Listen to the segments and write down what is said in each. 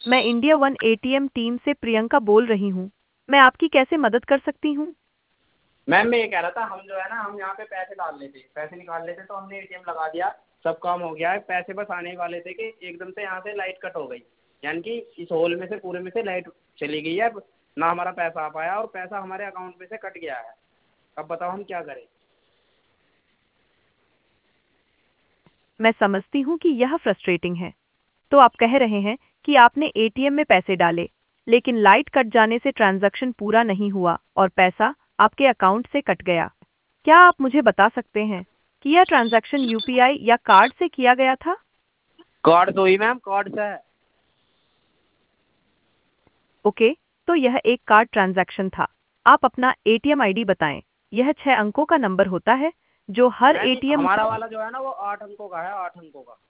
मैं India one ATM team से प्रियंका बोल रही हूँ। मैं आपकी कैसे मदद कर सकती हूँ? मैम मैं ये कह रहा था, हम जो है ना, हम यहाँ पे पैसे डाल लेते, पैसे निकाल लेते, तो हमने एटीएम लगा दिया, सब काम हो गया है, पैसे बस आने ही वाले थे कि एकदम से यहाँ से लाइट कट हो गई। यानी कि इस हॉल में से पूरे में से लाइट चली गई है, ना हमारा पैसा आ पाया और पैसा हमारे अकाउंट में से कट गया है। अब बताओ हम क्या करें। मैं समझती हूँ कि यह फ्रस्ट्रेटिंग है। तो आप कह रहे हैं कि आपने एटीएम में पैसे डाले, लेकिन लाइट कट जाने से ट्रांजैक्शन पूरा नहीं हुआ और पैसा आपके अकाउंट से कट गया। क्या आप मुझे बता सकते हैं कि यह ट्रांजैक्शन यूपीआई या कार्ड से किया गया था? कार्ड तो ही मैम, कार्ड से है। ओके, तो यह एक कार्ड ट्रांजैक्शन था। आप अपना एटीएम आईडी बताएं। यह 6 अंकों का नंबर होता है जो हर मैम एटीएम। हमारा वाला जो है ना वो 8 अंकों का है, 8 अंकों का।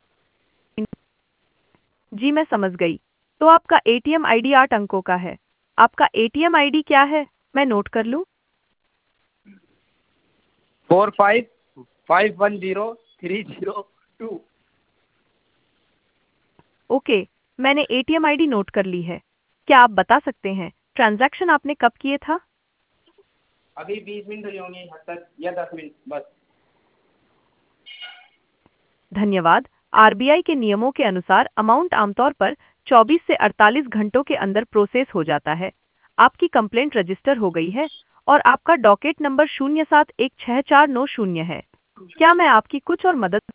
जी मैं समझ गई। तो आपका एटीएम आईडी 8 अंकों का है। आपका एटीएम आईडी क्या है? मैं नोट कर लूं। 45510302। ओके, मैंने एटीएम आईडी नोट कर ली है। क्या आप बता सकते हैं ट्रांजैक्शन आपने कब किए था? अभी 20 मिनट हुई होंगी हद तक, या 10 मिनट बस। धन्यवाद। आरबीआई के नियमों के अनुसार अमाउंट आमतौर पर 24 से 48 घंटों के अंदर प्रोसेस हो जाता है। आपकी कंप्लेंट रजिस्टर हो गई है और आपका डॉकेट नंबर 071649 है। क्या मैं आपकी कुछ और मदद?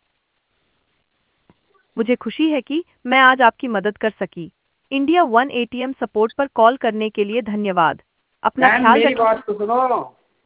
मुझे खुशी है कि मैं आज आपकी मदद कर सकी। इंडिया वन एटीएम सपोर्ट पर कॉल करने के लिए धन्यवाद। अपना मैम ख्याल मेरी रखें। बात तो सुनो।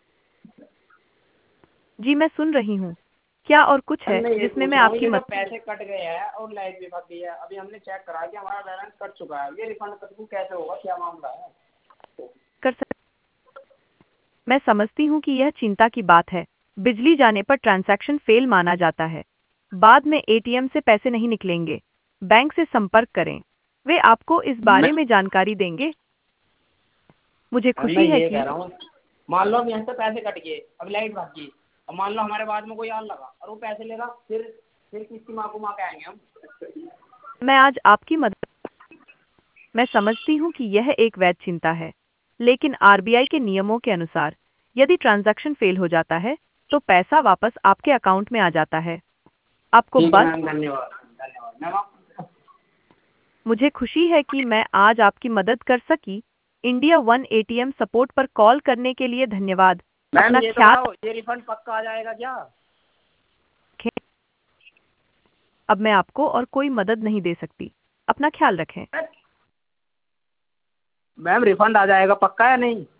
जी मैं सुन रही हूँ। क्या और कुछ मैम है मैं ये जिसमें पूछ मैं रहा हूँ, आपकी ये जो मदद पैसे कट गए हैं और लाइट भी फंस गई है, अभी हमने चेक करा कि हमारा बैलेंस कट चुका है, ये रिफंड कद्दू कैसे होगा, क्या मामला है। कर सकती? मैं समझती हूँ कि यह चिंता की बात है। बिजली जाने पर ट्रांजैक्शन फेल माना जाता है। बाद में एटीएम से पैसे नहीं निकलेंगे। बैंक से संपर्क करें। वे आपको इस मैं बारे में जानकारी देंगे। मुझे मैं खुशी है ये कह कि रहा हूँ, मान लो हम यहाँ से पैसे कट गए, अब लाइट भाग गई, अब मान लो हमारे बाद में कोई आग लगा और वो पैसे लेगा, फिर किसकी माँ को माँ के आएंगे हम। मैं आज आपकी मदद। मैं समझती हूँ कि यह एक वैध चिंता है, लेकिन आरबीआई के नियमों के अनुसार यदि ट्रांजैक्शन फेल हो जाता है तो पैसा वापस आपके अकाउंट में आ जाता है। आपको ठीक है बस। मैम, धन्यवाद धन्यवाद मैम मुझे खुशी है कि मैं आज आपकी मदद कर सकी। इंडिया वन एटीएम सपोर्ट पर कॉल करने के लिए धन्यवाद। मैम अपना ये तो ख्याल बताओ, ये रिफंड पक्का आ जाएगा क्या। रखें। अब मैं आपको और कोई मदद नहीं दे सकती। अपना ख्याल रखें। मैम रिफंड आ जाएगा पक्का या नहीं।